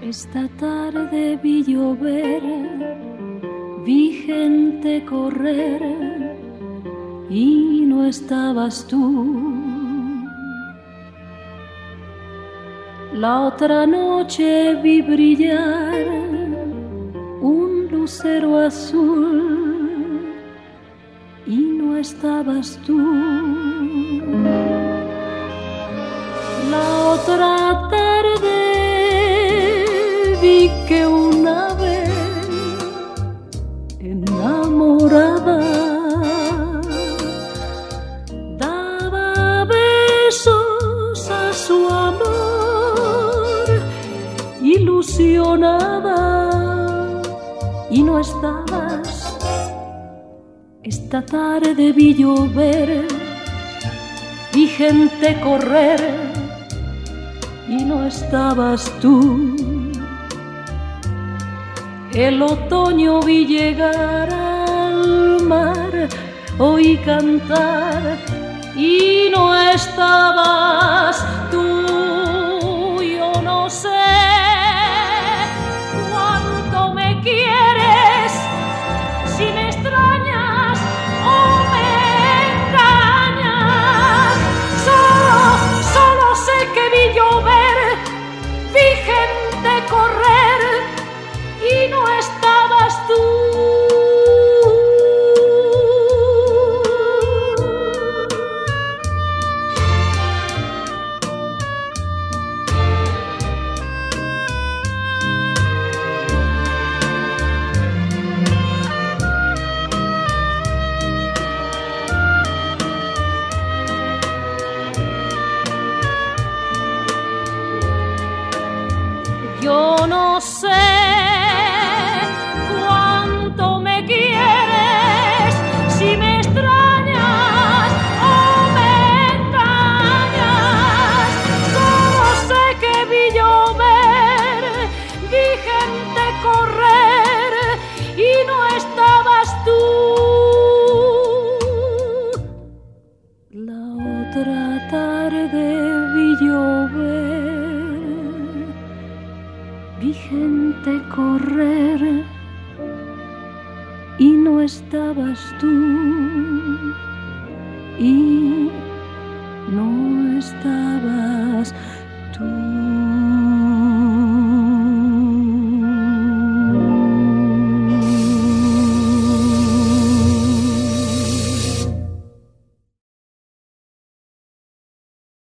Esta tarde vi llover, vi gente correr y no estabas tú. La otra noche vi brillar un lucero azul y no estabas tú. La otra tarde vi que una vez enamorada daba besos a su amor, ilusionada, y no estabas. Esta tarde vi llover, vi gente correr y no estabas tú. El otoño vi llegar al mar, oí cantar y no estabas tú. Yo no sé cuánto me quieres, si me extrañas o me engañas. Solo sé que vi llover, vi gente correr y no estabas tú. Yo no sé cuánto me quieres, si me extrañas o me engañas. Solo sé que vi llover, vi gente correr y no estabas tú. La otra tarde vi llover, vi gente correr y no estabas tú, y no estabas tú.